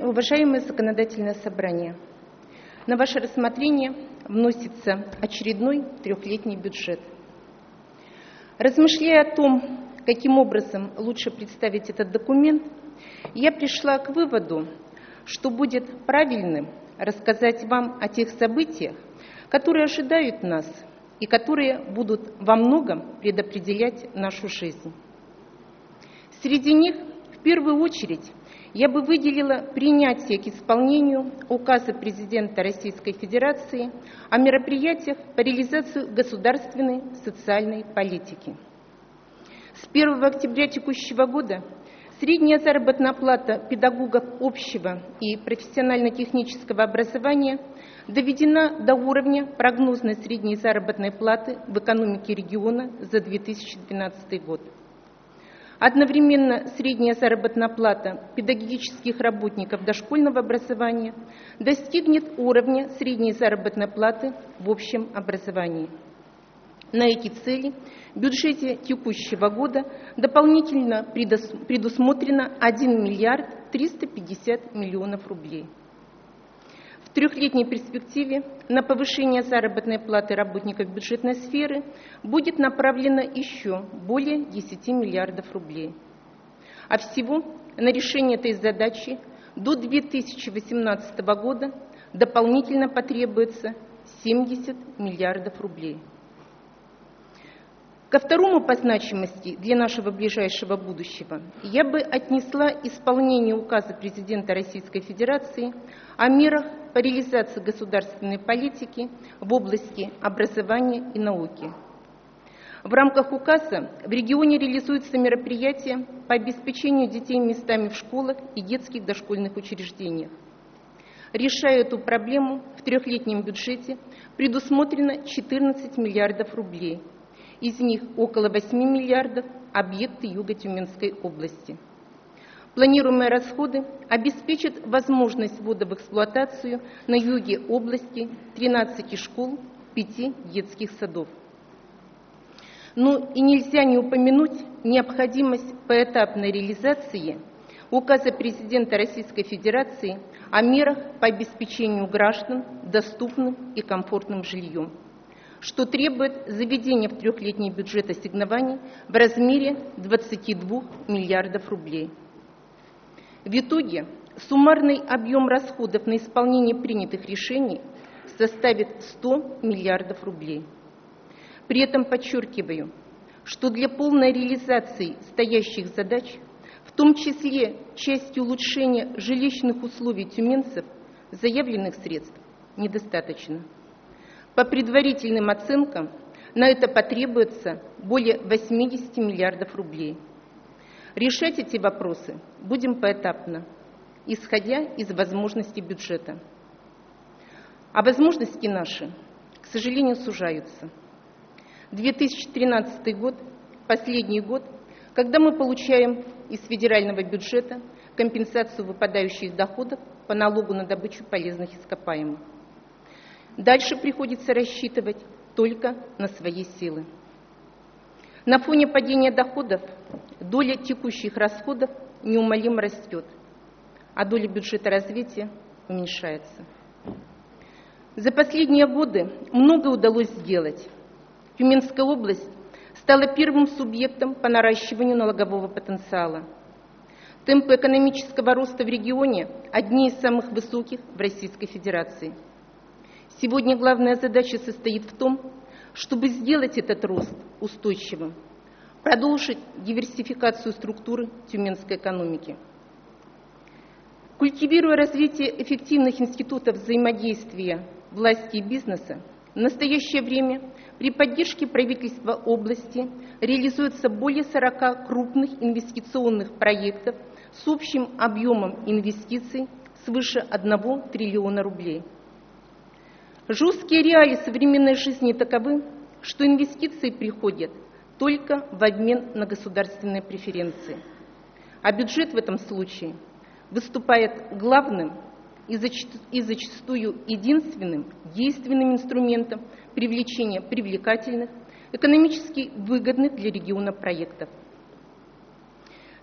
уважаемое законодательное собрание, на ваше рассмотрение вносится очередной трехлетний бюджет. Размышляя о том, каким образом лучше представить этот документ, я пришла к выводу, что будет правильным рассказать вам о тех событиях, которые ожидают нас и которые будут во многом предопределять нашу жизнь. Среди них, в первую очередь, я бы выделила принятие к исполнению указа президента Российской Федерации о мероприятиях по реализации государственной социальной политики. С 1 октября текущего года средняя заработная плата педагогов общего и профессионально-технического образования доведена до уровня прогнозной средней заработной платы в экономике региона за 2012 год. Одновременно средняя заработная плата педагогических работников дошкольного образования достигнет уровня средней заработной платы в общем образовании. На эти цели в бюджете текущего года дополнительно предусмотрено 1 миллиард 350 миллионов рублей. В трехлетней перспективе на повышение заработной платы работников бюджетной сферы будет направлено еще более 10 миллиардов рублей. А всего на решение этой задачи до 2018 года дополнительно потребуется 70 миллиардов рублей. Ко второму по значимости для нашего ближайшего будущего я бы отнесла исполнение указа президента Российской Федерации о мерах по реализации государственной политики в области образования и науки. В рамках указа в регионе реализуются мероприятия по обеспечению детей местами в школах и детских дошкольных учреждениях. Решая эту проблему, в трехлетнем бюджете предусмотрено 14 миллиардов рублей. Из них около 8 миллиардов – объекты Юго-Тюменской области. Планируемые расходы обеспечат возможность ввода в эксплуатацию на юге области 13 школ, 5 детских садов. Но и нельзя не упомянуть необходимость поэтапной реализации указа президента Российской Федерации о мерах по обеспечению граждан доступным и комфортным жильем, что требует заведения в трехлетний бюджет ассигнований в размере 22 миллиардов рублей. В итоге суммарный объем расходов на исполнение принятых решений составит 100 миллиардов рублей. При этом подчеркиваю, что для полной реализации стоящих задач, в том числе части улучшения жилищных условий тюменцев, заявленных средств недостаточно. По предварительным оценкам, на это потребуется более 80 миллиардов рублей. Решать эти вопросы будем поэтапно, исходя из возможностей бюджета. А возможности наши, к сожалению, сужаются. 2013 год – последний год, когда мы получаем из федерального бюджета компенсацию выпадающих доходов по налогу на добычу полезных ископаемых. Дальше приходится рассчитывать только на свои силы. На фоне падения доходов доля текущих расходов неумолимо растет, а доля бюджета развития уменьшается. За последние годы многое удалось сделать. Тюменская область стала первым субъектом по наращиванию налогового потенциала. Темпы экономического роста в регионе одни из самых высоких в Российской Федерации. Сегодня главная задача состоит в том, чтобы сделать этот рост устойчивым, продолжить диверсификацию структуры тюменской экономики. Культивируя развитие эффективных институтов взаимодействия власти и бизнеса, в настоящее время при поддержке правительства области реализуется более 40 крупных инвестиционных проектов с общим объемом инвестиций свыше 1 триллиона рублей. Жесткие реалии современной жизни таковы, что инвестиции приходят только в обмен на государственные преференции. А бюджет в этом случае выступает главным и зачастую единственным действенным инструментом привлечения привлекательных, экономически выгодных для региона проектов.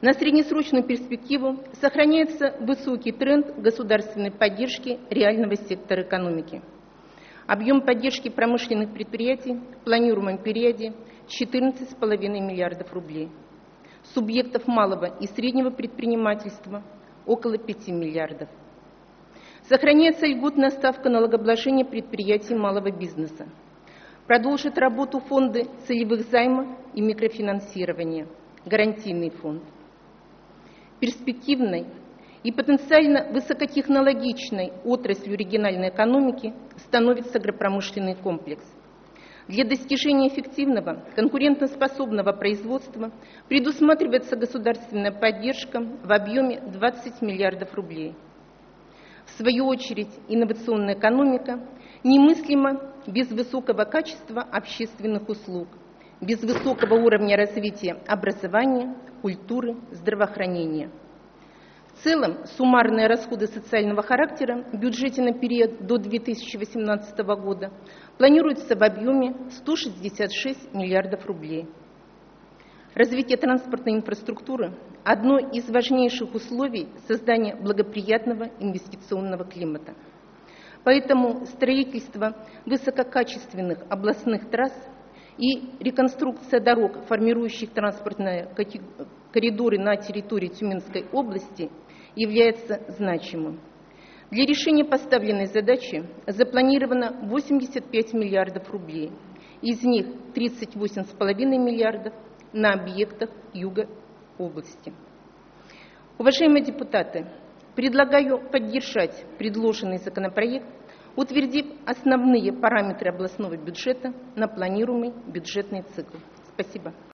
На среднесрочную перспективу сохраняется высокий тренд государственной поддержки реального сектора экономики. Объем поддержки промышленных предприятий в планируемом периоде 14,5 миллиардов рублей. Субъектов малого и среднего предпринимательства около 5 миллиардов. Сохраняется льготная ставка налогообложения предприятий малого бизнеса. Продолжит работу фонды целевых займов и микрофинансирования, гарантийный фонд. Перспективной и потенциально высокотехнологичной отраслью региональной экономики становится агропромышленный комплекс. Для достижения эффективного, конкурентоспособного производства предусматривается государственная поддержка в объеме 20 миллиардов рублей. В свою очередь, инновационная экономика немыслима без высокого качества общественных услуг, без высокого уровня развития образования, культуры, здравоохранения. В целом, суммарные расходы социального характера в бюджете на период до 2018 года планируются в объеме 166 миллиардов рублей. Развитие транспортной инфраструктуры – одно из важнейших условий создания благоприятного инвестиционного климата. Поэтому строительство высококачественных областных трасс и реконструкция дорог, формирующих транспортные коридоры на территории Тюменской области, является значимым. Для решения поставленной задачи запланировано 85 миллиардов рублей, из них 38,5 миллиардов на объектах юга области. Уважаемые депутаты, предлагаю поддержать предложенный законопроект, утвердив основные параметры областного бюджета на планируемый бюджетный цикл. Спасибо.